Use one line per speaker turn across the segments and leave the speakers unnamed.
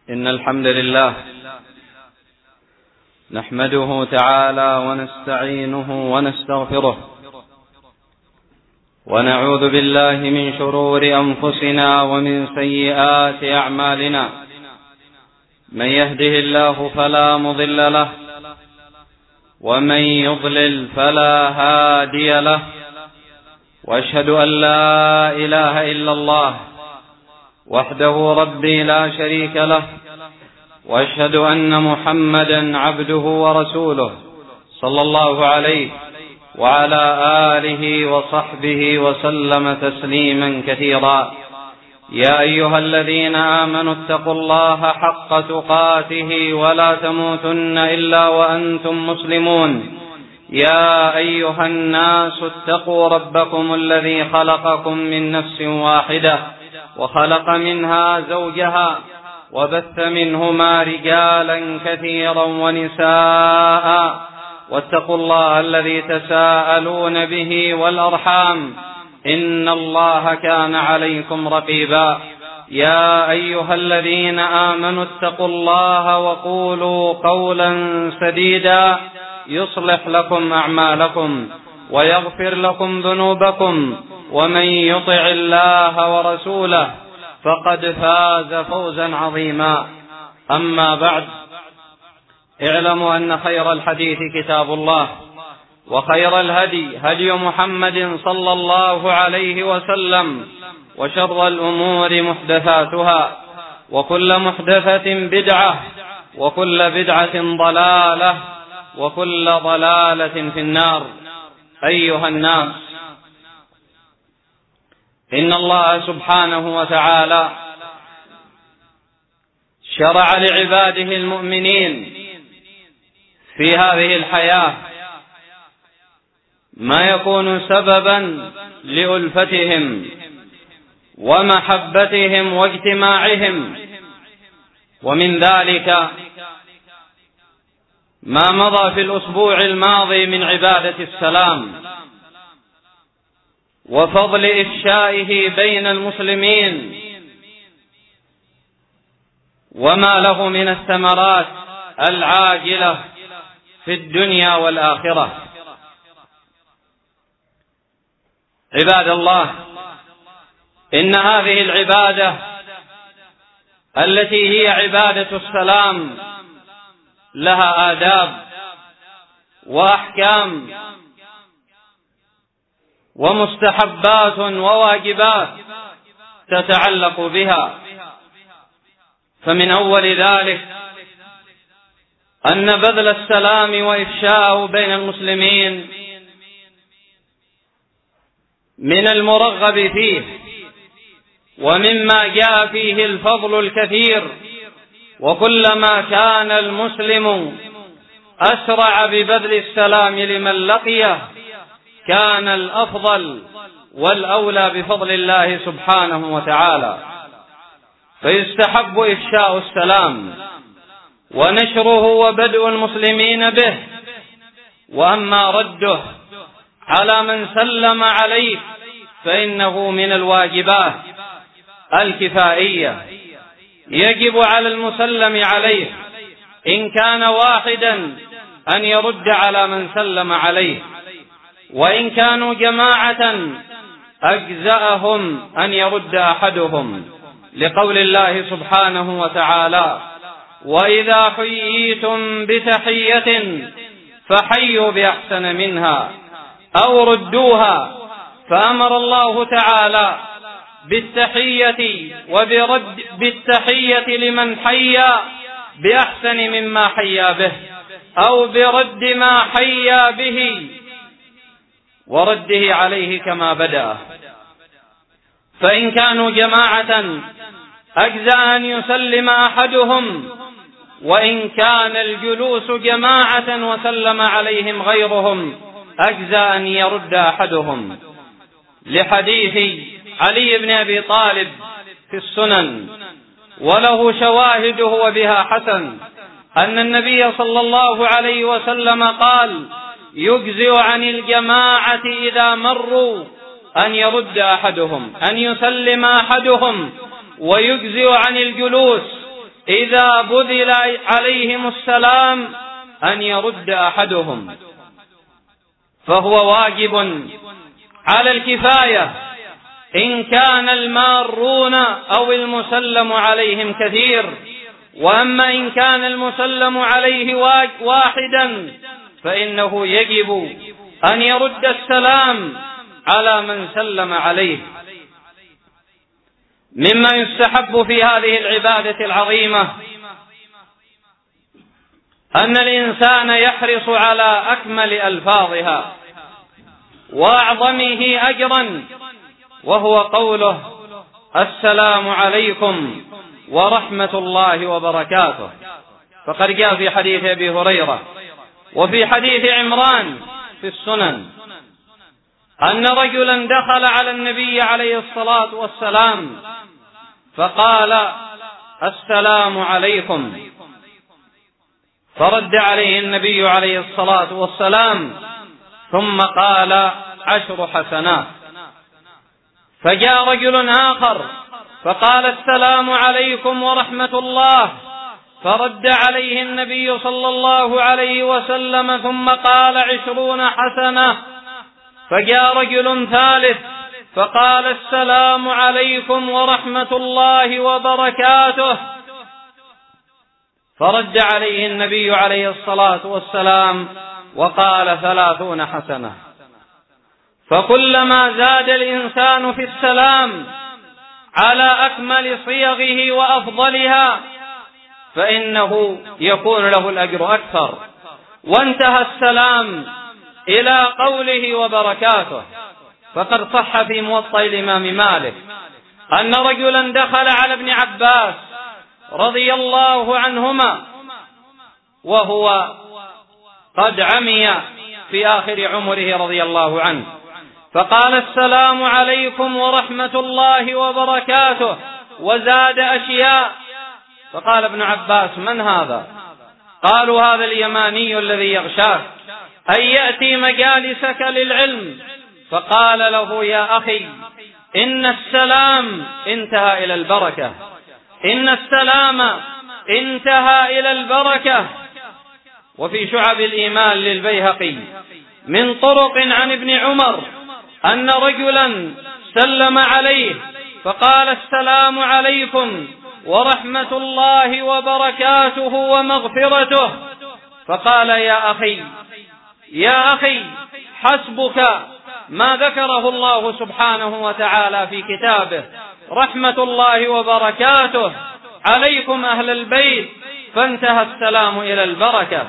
إن الحمد لله نحمده تعالى ونستعينه ونستغفره ونعوذ بالله من شرور أنفسنا ومن سيئات أعمالنا. من يهده الله فلا مضل له ومن يضلل فلا هادي له، وأشهد أن لا إله إلا الله وحده ربي لا شريك له، وأشهد أن محمدا عبده ورسوله صلى الله عليه وعلى آله وصحبه وسلم تسليما كثيرا. يا أيها الذين آمنوا اتقوا الله حق تقاته ولا تموتن إلا وأنتم مسلمون. يا أيها الناس اتقوا ربكم الذي خلقكم من نفس واحدة وخلق منها زوجها وبث منهما رجالا كثيرا ونساء، واتقوا الله الذي تساءلون به والأرحام إن الله كان عليكم رقيبا. يا أيها الذين آمنوا اتقوا الله وقولوا قولا سديدا يصلح لكم أعمالكم ويغفر لكم ذنوبكم، ومن يطع الله ورسوله فقد فاز فوزا عظيما. أما بعد، اعلموا أن خير الحديث كتاب الله، وخير الهدي هدي محمد صلى الله عليه وسلم، وشر الأمور محدثاتها، وكل محدثة بدعة، وكل بدعة ضلالة، وكل ضلالة في النار. أيها الناس، إن الله سبحانه وتعالى شرع لعباده المؤمنين في هذه الحياة ما يكون سببا لألفتهم ومحبتهم واجتماعهم، ومن ذلك ما مضى في الأسبوع الماضي من عبادة السلام وفضل إفشائه بين المسلمين، وما له من الثمرات العاجلة في الدنيا والآخرة. عباد الله، إن هذه العبادة التي هي عبادة السلام لها آداب وأحكام ومستحبات وواجبات تتعلق بها. فمن أول ذلك أن بذل السلام وإفشاءه بين المسلمين من المرغب فيه، ومما جاء فيه الفضل الكثير. وكلما كان المسلم أسرع ببذل السلام لمن لقيه كان الأفضل والأولى بفضل الله سبحانه وتعالى. فيستحب إفشاء السلام ونشره وبدء المسلمين به، وأما رده على من سلم عليه فإنه من الواجبات الكفائية. يجب على المسلم عليه إن كان واحدا أن يرد على من سلم عليه، وإن كانوا جماعة أجزأهم أن يرد أحدهم، لقول الله سبحانه وتعالى: وإذا حييتم بتحية فحيوا بأحسن منها أو ردوها. فأمر الله تعالى بالتحية لمن حيا بأحسن مما حيا به، أو برد ما حيا به ورده عليه كما بدأ. فإن كانوا جماعة أجزأ أن يسلم أحدهم، وإن كان الجلوس جماعة وسلم عليهم غيرهم أجزأ أن يرد أحدهم، لحديث علي بن أبي طالب في السنن وله شواهده وبها حسن، أن النبي صلى الله عليه وسلم قال: يجزئ عن الجماعة إذا مروا أن يرد أحدهم، أن يسلم أحدهم، ويجزئ عن الجلوس إذا بذل عليهم السلام أن يرد أحدهم، فهو واجب على الكفاية إن كان المارون أو المسلم عليهم كثير، وأما إن كان المسلم عليه واحدا فإنه يجب أن يرد السلام على من سلم عليه. مما يستحب في هذه العبادة العظيمة أن الإنسان يحرص على أكمل ألفاظها وأعظمه أجرا، وهو قوله السلام عليكم ورحمة الله وبركاته، فقد جاء في حديث أبي هريرة وفي حديث عمران في السنن أن رجلا دخل على النبي عليه الصلاة والسلام فقال السلام عليكم، فرد عليه النبي عليه الصلاة والسلام ثم قال 10 حسنات. فجاء رجل آخر فقال السلام عليكم ورحمة الله، فرد عليه النبي صلى الله عليه وسلم ثم قال 20 حسنة. فجاء رجل ثالث فقال السلام عليكم ورحمة الله وبركاته، فرد عليه النبي عليه الصلاة والسلام وقال 30 حسنة. فكلما زاد الإنسان في السلام على أكمل صيغه وأفضلها فإنه يكون له الأجر أكثر. وانتهى السلام إلى قوله وبركاته، فقد صح في موطأ الإمام مالك أن رجلا دخل على ابن عباس رضي الله عنهما وهو قد عمي في آخر عمره رضي الله عنه، فقال السلام عليكم ورحمة الله وبركاته، وزاد أشياء. فقال ابن عباس من هذا؟ قالوا هذا اليماني الذي يغشاك أن يأتي مجالسك للعلم. فقال له يا أخي إن السلام انتهى إلى البركة، إن السلام انتهى إلى البركة. وفي شعب الإيمان للبيهقي من طرق عن ابن عمر أن رجلا سلم عليه فقال السلام عليكم ورحمة الله وبركاته ومغفرته، فقال يا أخي حسبك ما ذكره الله سبحانه وتعالى في كتابه، رحمة الله وبركاته عليكم أهل البيت، فانتهى السلام إلى البركة.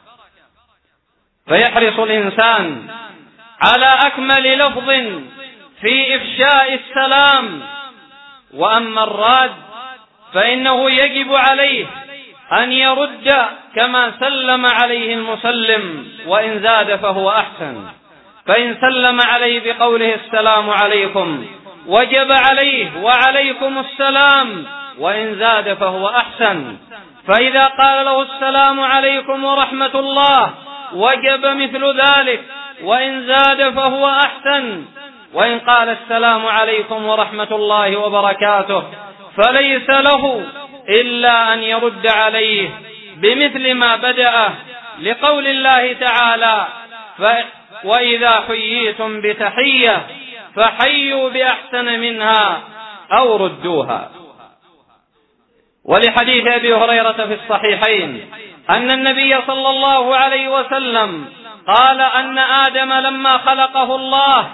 فيحرص الإنسان على أكمل لفظ في إفشاء السلام. وأما الراد فإنه يجب عليه أن يرد كما سلم عليه المسلم، وإن زاد فهو أحسن. فإن سلم عليه بقوله السلام عليكم وجب عليه وعليكم السلام، وإن زاد فهو أحسن. فإذا قال له السلام عليكم ورحمة الله وجب مثل ذلك، وإن زاد فهو أحسن. وإن قال السلام عليكم ورحمة الله وبركاته فليس له إلا أن يرد عليه بمثل ما بدأ، لقول الله تعالى وإذا حييتم بتحية فحيوا بأحسن منها أو ردوها. ولحديث أبي هريرة في الصحيحين أن النبي صلى الله عليه وسلم قال أن آدم لما خلقه الله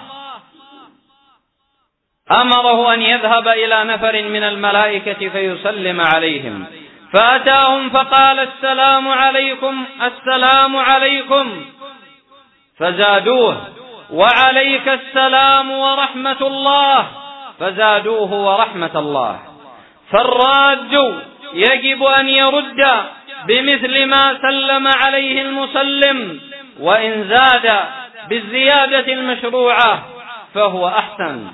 أمره أن يذهب إلى نفر من الملائكة فيسلم عليهم، فأتاهم فقال السلام عليكم السلام عليكم، فزادوه وعليك السلام ورحمة الله، فزادوه ورحمة الله. فالراد يجب أن يرد بمثل ما سلم عليه المسلم، وإن زاد بالزيادة المشروعة فهو أحسن.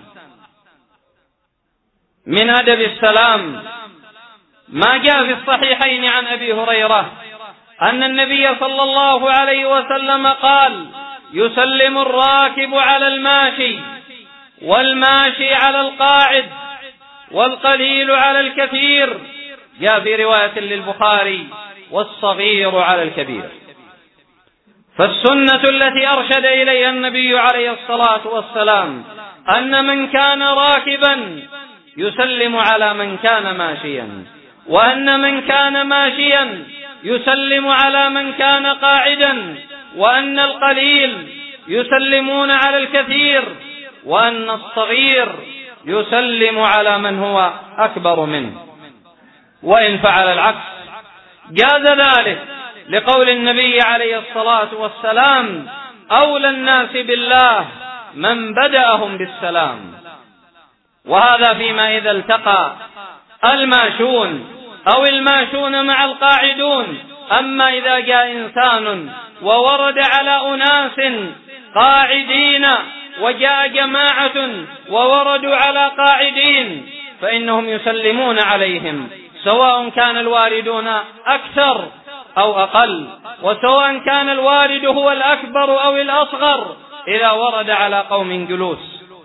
من أدب السلام ما جاء في الصحيحين عن أبي هريرة أن النبي صلى الله عليه وسلم قال يسلم الراكب على الماشي، والماشي على القاعد، والقليل على الكثير، جاء في رواية للبخاري: والصغير على الكبير. فالسنة التي أرشد إليها النبي عليه الصلاة والسلام أن من كان راكبا يسلم على من كان ماشيا، وأن من كان ماشيا يسلم على من كان قاعدا، وأن القليل يسلمون على الكثير، وأن الصغير يسلم على من هو أكبر منه. وإن فعل العكس جاز ذلك، لقول النبي عليه الصلاة والسلام: أولى الناس بالله من بدأهم بالسلام. وهذا فيما إذا التقى الماشون أو الماشون مع القاعدون. أما إذا جاء إنسان وورد على أناس قاعدين وجاء جماعة ووردوا على قاعدين فإنهم يسلمون عليهم، سواء كان الواردون أكثر أو أقل، وسواء كان الوارد هو الأكبر أو الأصغر، إذا ورد على قوم جلوس.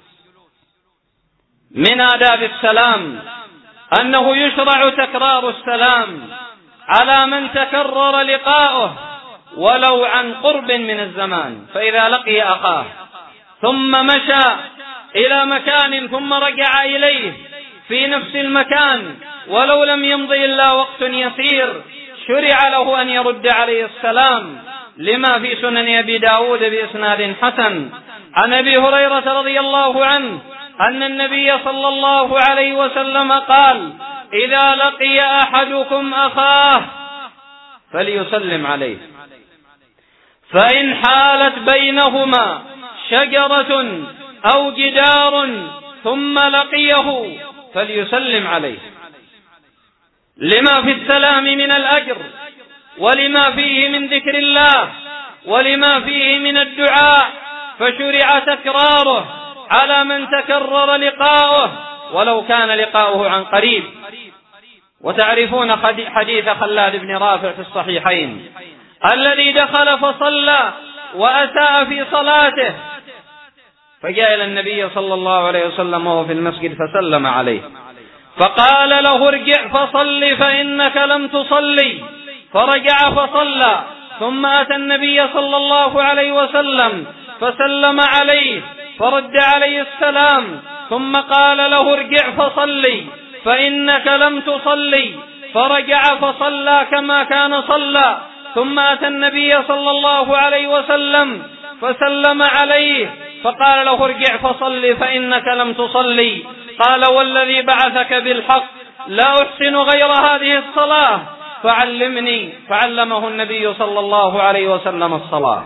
من آداب السلام أنه يشرع تكرار السلام على من تكرر لقاؤه ولو عن قرب من الزمان. فإذا لقي أخاه ثم مشى إلى مكان ثم رجع إليه في نفس المكان ولو لم يمضي إلا وقت يسير، شرع له أن يرد عليه السلام، لما في سنن أبي داود بإسناد حسن عن أبي هريرة رضي الله عنه أن النبي صلى الله عليه وسلم قال: إذا لقي أحدكم أخاه فليسلم عليه، فإن حالت بينهما شجرة أو جدار ثم لقيه فليسلم عليه، لما في السلام من الأجر، ولما فيه من ذكر الله، ولما فيه من الدعاء، فشرع تكراره على من تكرر لقاؤه ولو كان لقاؤه عن قريب. وتعرفون حديث خلاد بن رافع في الصحيحين الذي دخل فصلى وأساء في صلاته، فجاء إلى النبي صلى الله عليه وسلم وهو في المسجد فسلم عليه، فقال له: ارجع فصل فإنك لم تصلي. فرجع فصلى، ثم أتى النبي صلى الله عليه وسلم فسلم عليه فرد عليه السلام، ثم قال له: ارجع فصلي فإنك لم تصلي. فرجع فصلى كما كان صلى، ثم أتى النبي صلى الله عليه وسلم فسلم عليه فقال له: ارجع فصلي فإنك لم تصلي. قال: والذي بعثك بالحق لا أحسن غير هذه الصلاة فعلمني. فعلمه النبي صلى الله عليه وسلم الصلاة.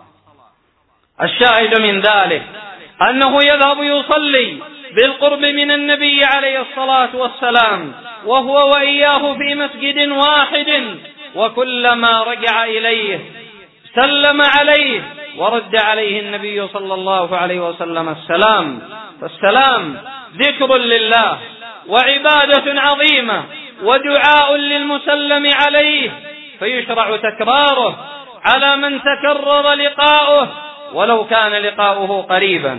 الشاهد من ذلك أنه يذهب يصلي بالقرب من النبي عليه الصلاة والسلام وهو وإياه في مسجد واحد، وكلما رجع إليه سلم عليه ورد عليه النبي صلى الله عليه وسلم السلام. فالسلام ذكر لله وعبادة عظيمة ودعاء للمسلم عليه، فيشرع تكراره على من تكرر لقاؤه ولو كان لقاؤه قريبا.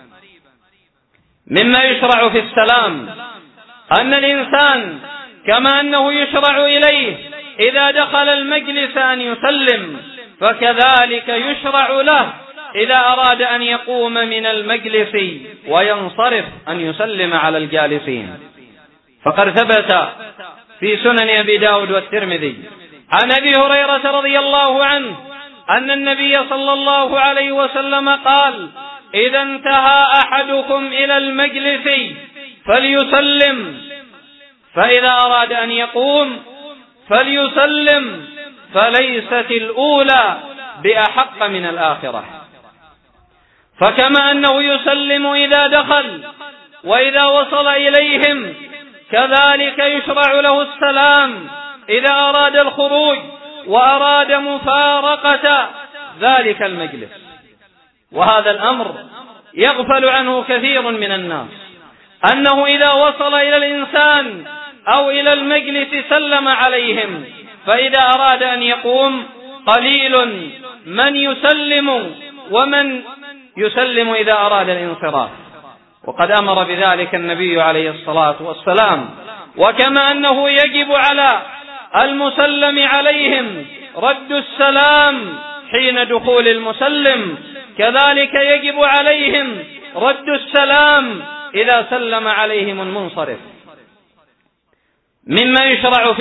مما يشرع في السلام أن الإنسان كما أنه يشرع إليه إذا دخل المجلس أن يسلم، فكذلك يشرع له إذا أراد أن يقوم من المجلس وينصرف أن يسلم على الجالسين. فقد ثبت في سنن أبي داود والترمذي عن أبي هريرة رضي الله عنه أن النبي صلى الله عليه وسلم قال: إذا انتهى أحدكم إلى المجلس فليسلم، فإذا أراد أن يقوم فليسلم، فليست الأولى بأحق من الآخرة. فكما أنه يسلم إذا دخل وإذا وصل إليهم، كذلك يشرع له السلام إذا أراد الخروج وأراد مفارقة ذلك المجلس. وهذا الأمر يغفل عنه كثير من الناس، أنه إذا وصل إلى الإنسان أو إلى المجلس سلم عليهم، فإذا أراد أن يقوم قليل من يسلم ومن يسلم إذا أراد الانصراف. وقد أمر بذلك النبي عليه الصلاة والسلام وكما أنه يجب على المسلم عليهم رد السلام حين دخول المسلم، كذلك يجب عليهم رد السلام إذا سلم عليهم المنصرف. مما يشرع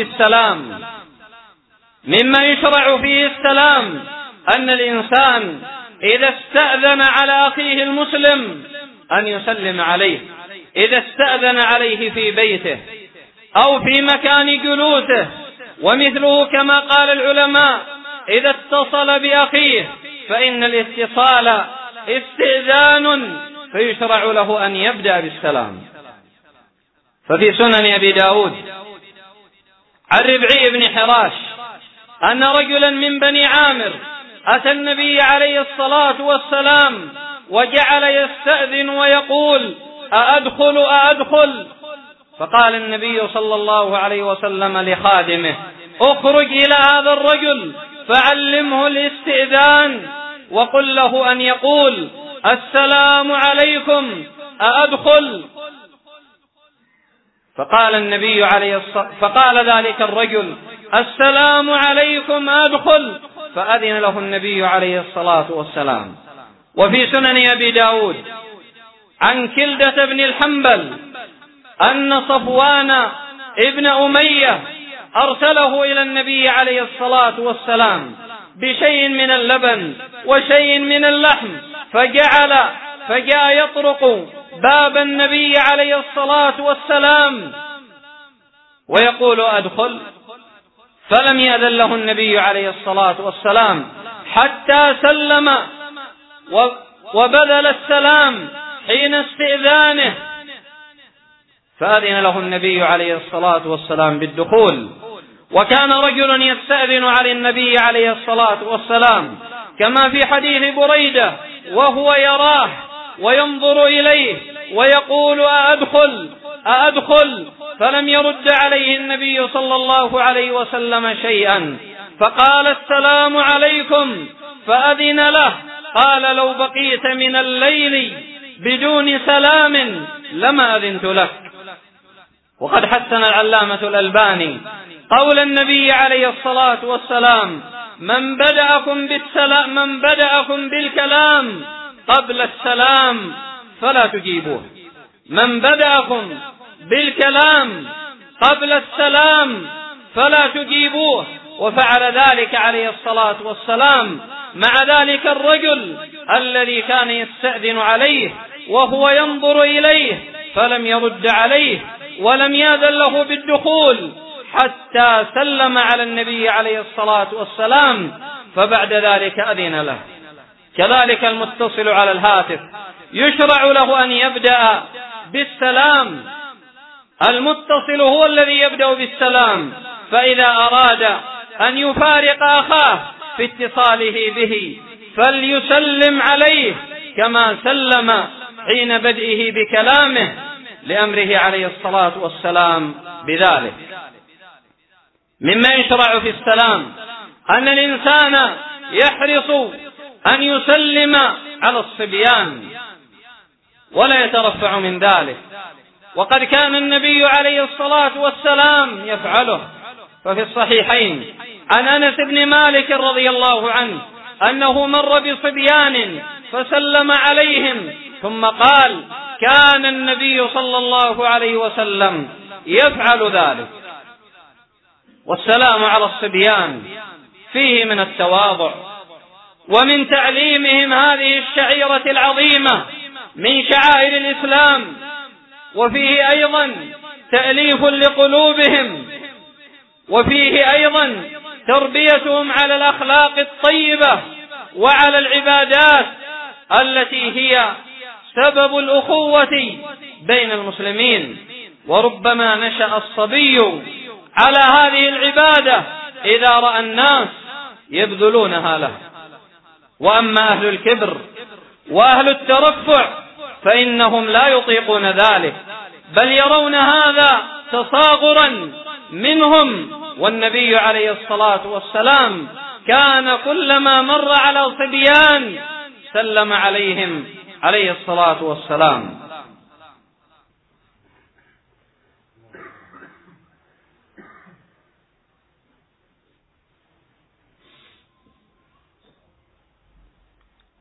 فيه السلام أن الإنسان إذا استأذن على أخيه المسلم أن يسلم عليه، إذا استأذن عليه في بيته أو في مكان جلوسه. ومثله كما قال العلماء إذا اتصل بأخيه فإن الاتصال استئذان، فيشرع له أن يبدأ بالسلام. ففي سنن أبي داود عن ربعي بن حراش أن رجلا من بني عامر أتى النبي عليه الصلاة والسلام وجعل يستأذن ويقول: أأدخل؟ فقال النبي صلى الله عليه وسلم لخادمه: اخرج إلى هذا الرجل فعلمه الاستئذان وقل له أن يقول: السلام عليكم، أأدخل؟ فقال ذلك الرجل: السلام عليكم، أدخل. فأذن له النبي عليه الصلاة والسلام. وفي سنن أبي داود عن كلدة بن الحنبل أن صفوان ابن أمية أرسله إلى النبي عليه الصلاة والسلام بشيء من اللبن وشيء من اللحم، فجاء يطرق باب النبي عليه الصلاة والسلام ويقول: أدخل. فلم يأذن له النبي عليه الصلاة والسلام حتى سلم وبذل السلام حين استئذانه، فأذن له النبي عليه الصلاة والسلام بالدخول. وكان رجل يستأذن على النبي عليه الصلاة والسلام كما في حديث بريدة وهو يراه وينظر إليه ويقول: أأدخل؟ فلم يرد عليه النبي صلى الله عليه وسلم شيئا، فقال: السلام عليكم، فأذن له. قال: لو بقيت من الليل بدون سلام لما أذنت لك. وقد حسن العلامة الألباني قول النبي عليه الصلاة والسلام: من بدأكم بالكلام قبل السلام فلا تجيبوه. من بدأكم بالكلام قبل السلام فلا تجيبوه. وفعل ذلك عليه الصلاة والسلام مع ذلك الرجل الذي كان يستأذن عليه وهو ينظر إليه، فلم يرد عليه ولم يأذن له بالدخول حتى سلم على النبي عليه الصلاة والسلام، فبعد ذلك أذن له. كذلك المتصل على الهاتف يشرع له أن يبدأ بالسلام. المتصل هو الذي يبدأ بالسلام، فإذا أراد أن يفارق أخاه في اتصاله به فليسلم عليه كما سلم حين بدئه بكلامه، لأمره عليه الصلاة والسلام بذلك. مما يشرع في السلام أن الإنسان يحرص أن يسلم على الصبيان ولا يترفع من ذلك، وقد كان النبي عليه الصلاة والسلام يفعله. ففي الصحيحين عن أنس بن مالك رضي الله عنه أنه مر بصبيان فسلم عليهم ثم قال: كان النبي صلى الله عليه وسلم يفعل ذلك. والسلام على الصبيان فيه من التواضع ومن تعليمهم هذه الشعيرة العظيمة من شعائر الإسلام، وفيه أيضا تأليف لقلوبهم، وفيه أيضا تربيتهم على الأخلاق الطيبة وعلى العبادات التي هي سبب الأخوة بين المسلمين. وربما نشأ الصبي على هذه العبادة إذا رأى الناس يبذلونها له. وأما أهل الكبر وأهل الترفع فإنهم لا يطيقون ذلك، بل يرون هذا تصاغرا منهم. والنبي عليه الصلاة والسلام كان كلما مر على صبيان سلم عليهم عليه الصلاة والسلام.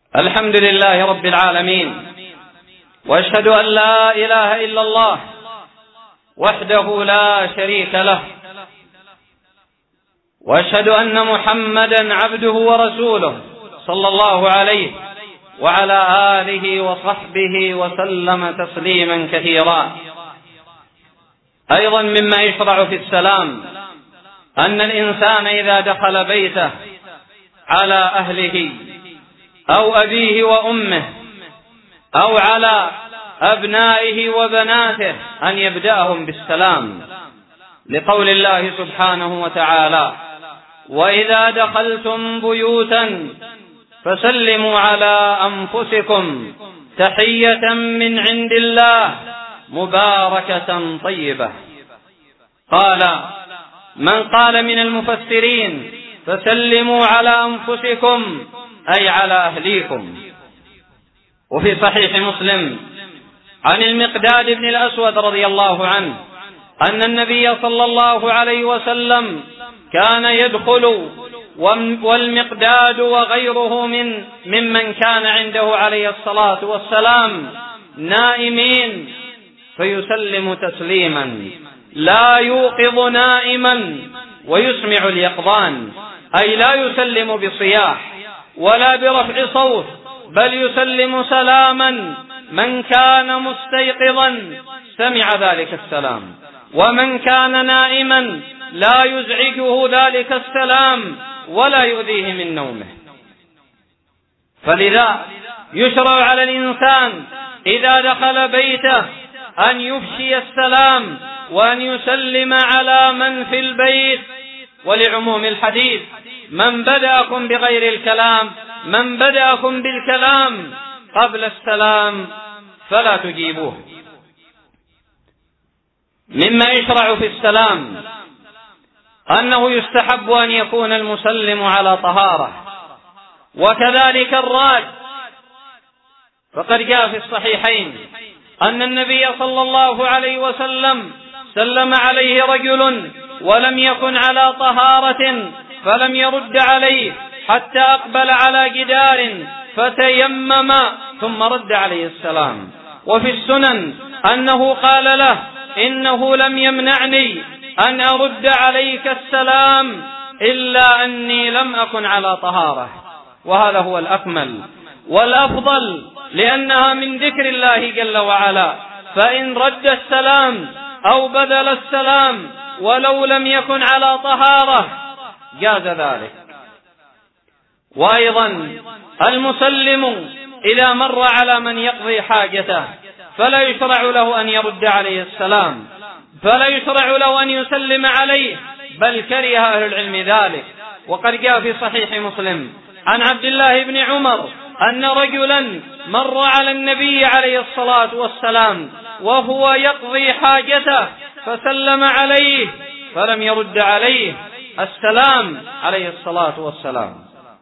الحمد لله رب العالمين، وأشهد أن لا إله إلا الله وحده لا شريك له، وأشهد أن محمدا عبده ورسوله صلى الله عليه وعلى آله وصحبه وسلم تسليما كثيرا. أيضا مما يشرع في السلام أن الإنسان إذا دخل بيته على أهله أو أبيه وأمه أو على أبنائه وبناته أن يبدأهم بالسلام، لقول الله سبحانه وتعالى: وإذا دخلتم بيوتا فسلموا على أنفسكم تحية من عند الله مباركة طيبة. قال من قال من المفسرين: فسلموا على أنفسكم أي على أهليكم. وفي صحيح مسلم عن المقداد بن الأسود رضي الله عنه أن النبي صلى الله عليه وسلم كان يدخل والمقداد وغيره ممن كان عنده عليه الصلاة والسلام نائمين فيسلم تسليما لا يوقظ نائما ويسمع اليقظان، أي لا يسلم بصياح ولا برفع صوت، بل يسلم سلاما من كان مستيقظا سمع ذلك السلام، ومن كان نائما لا يزعجه ذلك السلام ولا يؤذيه من نومه. فلذا يشرع على الإنسان إذا دخل بيته أن يفشي السلام وأن يسلم على من في البيت، ولعموم الحديث: من بدأكم بغير الكلام، من بدأكم بالكلام قبل السلام فلا تجيبوه. مما يشرع في السلام أنه يستحب أن يكون المسلم على طهارة، وكذلك الراد، فقد جاء في الصحيحين أن النبي صلى الله عليه وسلم سلم عليه رجل ولم يكن على طهارة فلم يرد عليه حتى أقبل على جدار فتيمم ثم رد عليه السلام. وفي السنن أنه قال له: إنه لم يمنعني أن أرد عليك السلام إلا أني لم أكن على طهارة. وهذا هو الأكمل والأفضل، لأنها من ذكر الله جل وعلا، فإن رد السلام أو بدل السلام ولو لم يكن على طهارة جاز ذلك. وأيضا المسلم إذا مر على من يقضي حاجته فلا يشرع له أن يرد عليه السلام، فلا يشرع له أن يسلم عليه، بل كره أهل العلم ذلك. وقد جاء في صحيح مسلم عن عبد الله بن عمر أن رجلا مر على النبي عليه الصلاة والسلام وهو يقضي حاجته فسلم عليه فلم يرد عليه السلام عليه الصلاة والسلام،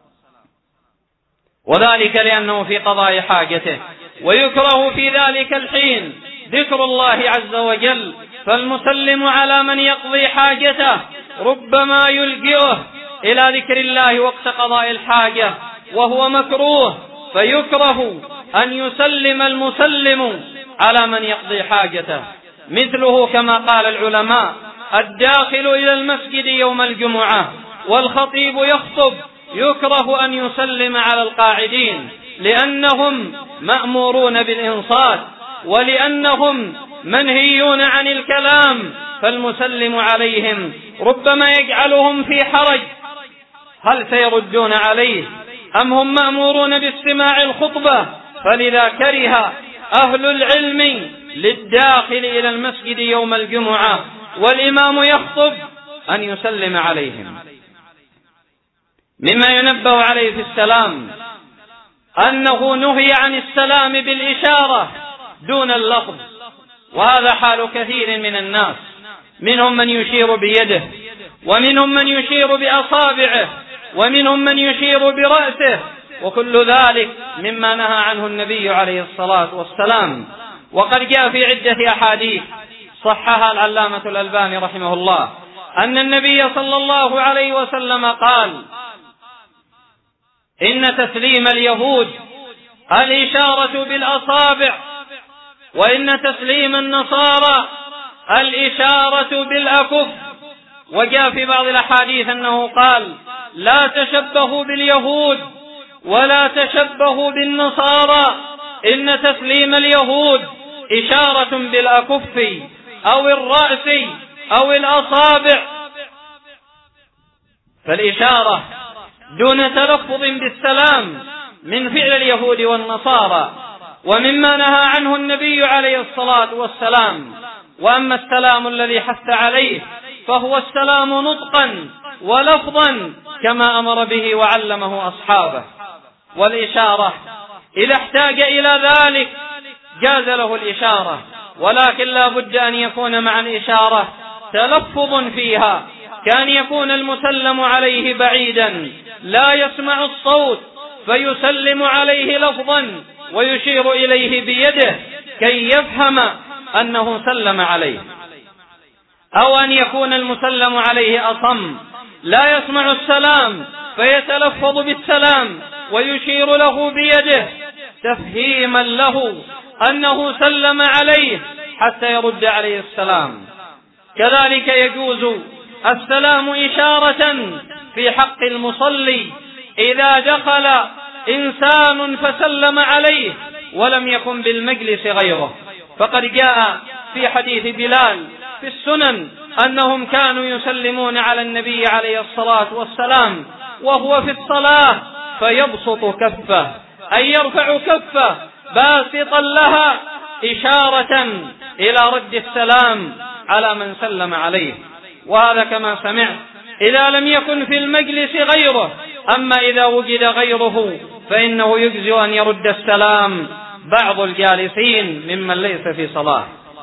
وذلك لأنه في قضاء حاجته، ويكره في ذلك الحين ذكر الله عز وجل، فالمسلم على من يقضي حاجته ربما يلجئه إلى ذكر الله وقت قضاء الحاجة، وهو مكروه، فيكره أن يسلم المسلم على من يقضي حاجته. مثله كما قال العلماء: الداخل إلى المسجد يوم الجمعة والخطيب يخطب يكره أن يسلم على القاعدين، لأنهم مأمورون بالإنصات ولأنهم منهيون عن الكلام، فالمسلم عليهم ربما يجعلهم في حرج: هل سيردون عليه أم هم مأمورون باستماع الخطبة؟ فلذا كره أهل العلم للداخل إلى المسجد يوم الجمعة والإمام يخطب أن يسلم عليهم. مما ينبه عليه في السلام أنه نهي عن السلام بالإشارة دون اللفظ، وهذا حال كثير من الناس، منهم من يشير بيده، ومنهم من يشير بأصابعه، ومنهم من يشير برأسه، وكل ذلك مما نهى عنه النبي عليه الصلاة والسلام. وقد جاء في عدة أحاديث صححها العلامة الألباني رحمه الله أن النبي صلى الله عليه وسلم قال: إن تسليم اليهود الإشارة بالأصابع، وإن تسليم النصارى الإشارة بالأكف. وجاء في بعض الأحاديث أنه قال: لا تشبهوا باليهود ولا تشبهوا بالنصارى، إن تسليم اليهود إشارة بالأكف أو الرأس أو الأصابع. فالإشارة دون تلفظ بالسلام من فعل اليهود والنصارى، ومما نهى عنه النبي عليه الصلاة والسلام. وأما السلام الذي حث عليه فهو السلام نطقا ولفظا كما أمر به وعلمه أصحابه. والإشارة إذا احتاج إلى ذلك جاز له الإشارة، ولكن لا بد أن يكون مع الإشارة تلفظ فيها، كان يكون المسلم عليه بعيدا لا يسمع الصوت فيسلم عليه لفظا ويشير إليه بيده كي يفهم أنه سلم عليه، أو أن يكون المسلم عليه أصم لا يسمع السلام فيتلفظ بالسلام ويشير له بيده تفهيما له أنه سلم عليه حتى يرد عليه السلام. كذلك يجوز السلام إشارة في حق المصلي إذا دخل إنسان فسلم عليه ولم يكن بالمجلس غيره، فقد جاء في حديث بلال في السنن أنهم كانوا يسلمون على النبي عليه الصلاة والسلام وهو في الصلاة فيبسط كفه، أي يرفع كفه باسطا لها إشارة إلى رد السلام على من سلم عليه. وهذا كما سمعت إذا لم يكن في المجلس غيره، أما إذا وجد غيره فإنه يجزئ أن يرد السلام بعض الجالسين ممن ليس في صلاة.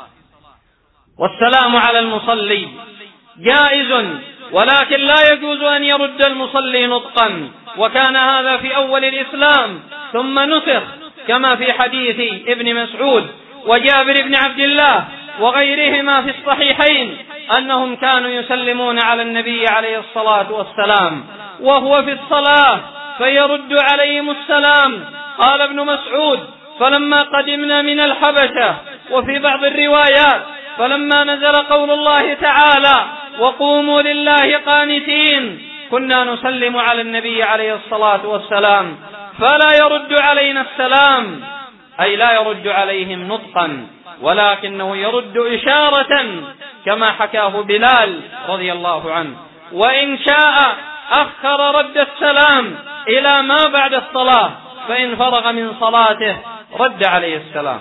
والسلام على المصلي جائز، ولكن لا يجوز أن يرد المصلي نطقا، وكان هذا في أول الإسلام ثم نسخ كما في حديث ابن مسعود وجابر بن عبد الله وغيرهما في الصحيحين أنهم كانوا يسلمون على النبي عليه الصلاة والسلام وهو في الصلاة فيرد عليهم السلام. قال ابن مسعود: فلما قدمنا من الحبشة، وفي بعض الروايات فلما نزل قول الله تعالى: وقوموا لله قانتين، كنا نسلم على النبي عليه الصلاة والسلام فلا يرد علينا السلام، أي لا يرد عليهم نطقا، ولكنه يرد إشارة كما حكاه بلال رضي الله عنه، وإن شاء أخر رد السلام إلى ما بعد الصلاة، فإن فرغ من صلاته رد عليه السلام.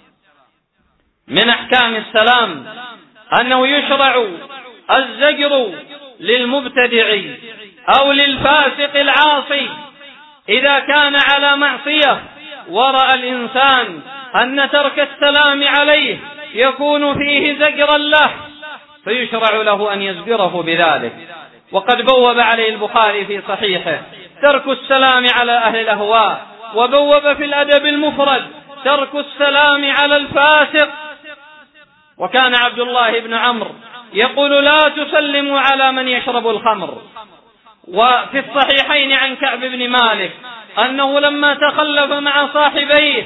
من أحكام السلام أنه يشرع الزجر للمبتدع أو للفاسق العاصي إذا كان على معصية ورأى الإنسان أن ترك السلام عليه يكون فيه زجرا له، فيشرع له أن يزجره بذلك. وقد بوب عليه البخاري في صحيحه ترك السلام على أهل الأهواء، وبوب في الأدب المفرد ترك السلام على الفاسق. وكان عبد الله بن عمرو يقول: لا تسلموا على من يشرب الخمر. وفي الصحيحين عن كعب بن مالك أنه لما تخلف مع صاحبيه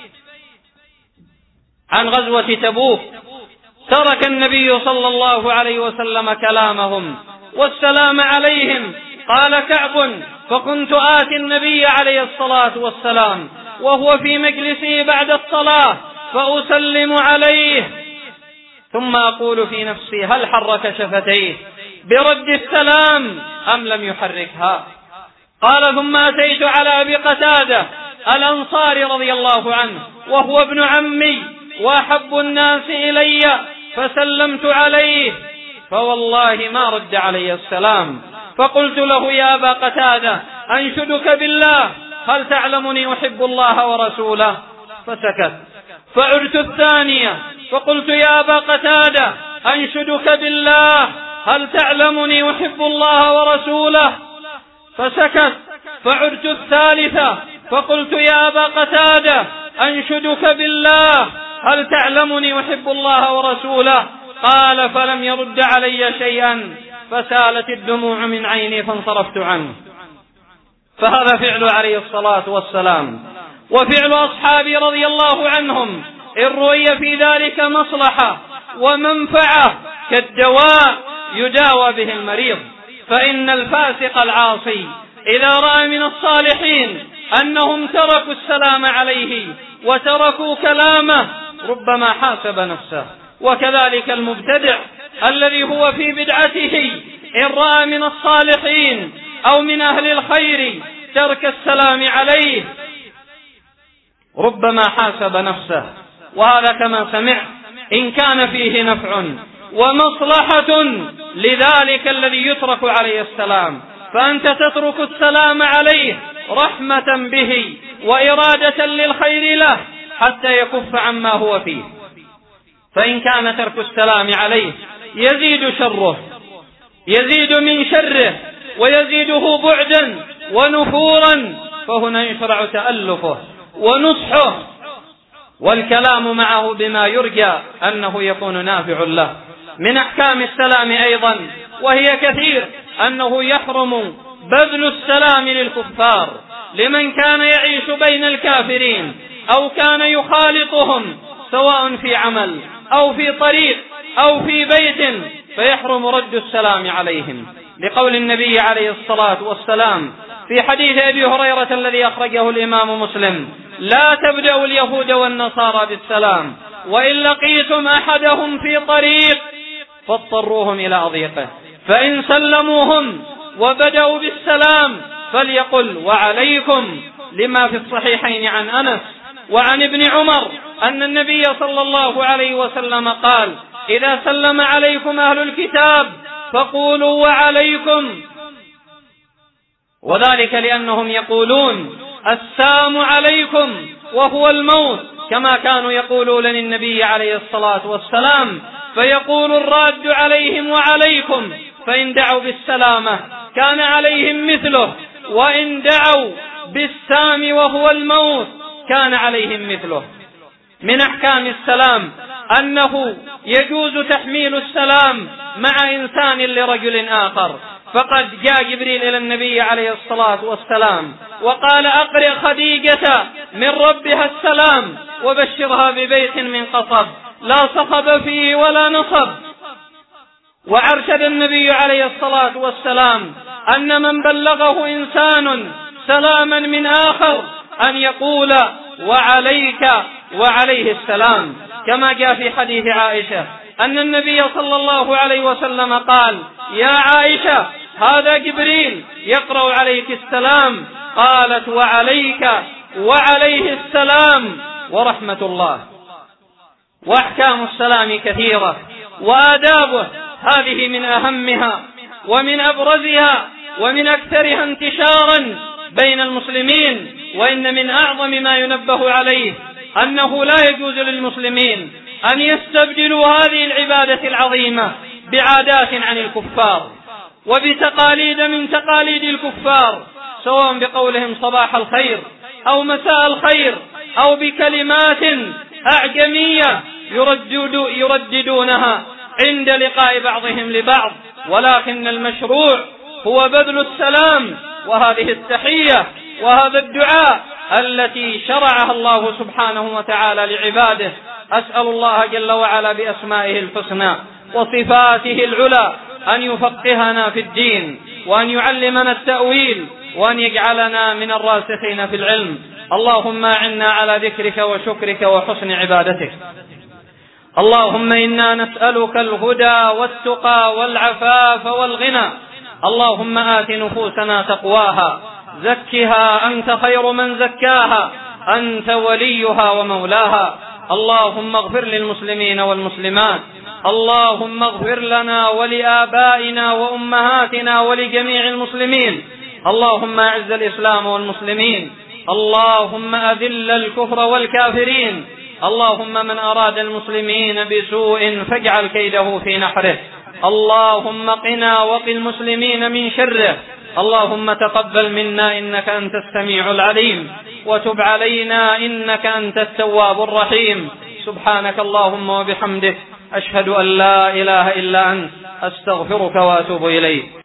عن غزوة تبوك ترك النبي صلى الله عليه وسلم كلامهم والسلام عليهم. قال كعب: فكنت آتي النبي عليه الصلاة والسلام وهو في مجلسه بعد الصلاة فأسلم عليه، ثم أقول في نفسي: هل حرك شفتيه برد السلام أم لم يحركها؟ قال: ثم أتيت على أبي قتادة الأنصاري رضي الله عنه وهو ابن عمي وأحب الناس إلي، فسلمت عليه فوالله ما رد علي السلام، فقلت له: يا أبا قتادة أنشدك بالله هل تعلمني أحب الله ورسوله؟ فسكت. فعدت الثانية فقلت: يا أبا قتادة أنشدك بالله هل تعلمني أحب الله ورسوله؟ فسكت. فعدت الثالثة فقلت: يا أبا قتادة أنشدك بالله هل تعلمني أحب الله ورسوله؟ قال: فلم يرد علي شيئا، فسالت الدموع من عيني فانصرفت عنه. فهذا فعل عليه الصلاة والسلام. وفعل أصحابي رضي الله عنهم إن رؤي في ذلك مصلحة ومنفعة كالدواء يداوى به المريض. فإن الفاسق العاصي إذا رأى من الصالحين أنهم تركوا السلام عليه وتركوا كلامه ربما حاسب نفسه. وكذلك المبتدع الذي هو في بدعته إن رأى من الصالحين أو من أهل الخير ترك السلام عليه ربما حاسب نفسه. وهذا كما سمع إن كان فيه نفع ومصلحة لذلك الذي يترك عليه السلام، فأنت تترك السلام عليه رحمة به وإرادة للخير له حتى يكف عما هو فيه. فإن كان ترك السلام عليه يزيد شره، يزيد من شره ويزيده بعدا ونفورا، فهنا يشرع تألفه ونصحه والكلام معه بما يرجى أنه يكون نافع له. من أحكام السلام أيضا وهي كثير أنه يحرم بذل السلام للكفار، لمن كان يعيش بين الكافرين أو كان يخالطهم سواء في عمل أو في طريق أو في بيت، فيحرم رد السلام عليهم، لقول النبي عليه الصلاة والسلام في حديث أبي هريرة الذي أخرجه الإمام مسلم: لا تبدأوا اليهود والنصارى بالسلام، وإن لقيتم أحدهم في طريق فاضطروهم إلى أضيقه، فإن سلموهم وبدأوا بالسلام فليقل وعليكم، لما في الصحيحين عن أنس وعن ابن عمر أن النبي صلى الله عليه وسلم قال: إذا سلم عليكم أهل الكتاب فقولوا وعليكم، وذلك لأنهم يقولون السلام عليكم وهو الموت، كما كانوا يقولون للنبي عليه الصلاة والسلام، فيقول الراد عليهم وعليكم، فإن دعوا بالسلامة كان عليهم مثله، وإن دعوا بالسام وهو الموت كان عليهم مثله. من أحكام السلام أنه يجوز تحميل السلام مع إنسان لرجل آخر، فقد جاء جبريل إلى النبي عليه الصلاة والسلام وقال: أقرئ خديجة من ربها السلام وبشرها ببيت من قصب لا صخب فيه ولا نصب. وأرشد النبي عليه الصلاة والسلام أن من بلغه إنسان سلاما من آخر أن يقول وعليك وعليه السلام، كما جاء في حديث عائشة أن النبي صلى الله عليه وسلم قال: يا عائشة هذا جبريل يقرأ عليك السلام، قالت: وعليك وعليه السلام ورحمة الله. وأحكام السلام كثيرة وآدابه هذه من أهمها ومن أبرزها ومن أكثرها انتشارا بين المسلمين. وإن من أعظم ما ينبه عليه أنه لا يجوز للمسلمين أن يستبدلوا هذه العبادة العظيمة بعادات عن الكفار وبتقاليد من تقاليد الكفار، سواء بقولهم صباح الخير أو مساء الخير أو بكلمات أعجمية يرددونها عند لقاء بعضهم لبعض، ولكن المشروع هو بذل السلام وهذه التحية وهذا الدعاء التي شرعها الله سبحانه وتعالى لعباده. أسأل الله جل وعلا بأسمائه الحسنى وصفاته العلى أن يفقهنا في الدين، وأن يعلمنا التأويل، وأن يجعلنا من الراسخين في العلم. اللهم أعنا على ذكرك وشكرك وحسن عبادتك. اللهم إنا نسألك الهدى والتقى والعفاف والغنى. اللهم آت نفوسنا تقواها، زكها أنت خير من زكاها، أنت وليها ومولاها. اللهم اغفر للمسلمين والمسلمات، اللهم اغفر لنا ولآبائنا وأمهاتنا ولجميع المسلمين. اللهم أعز الإسلام والمسلمين، اللهم أذل الكفر والكافرين. اللهم من أراد المسلمين بسوء فاجعل كيده في نحره. اللهم قنا وقِ المسلمين من شره. اللهم تقبل منا إنك أنت السميع العليم، وتب علينا إنك أنت التواب الرحيم. سبحانك اللهم وبحمدك، أشهد أن لا إله إلا أنت، أستغفرك وأتوب إليك.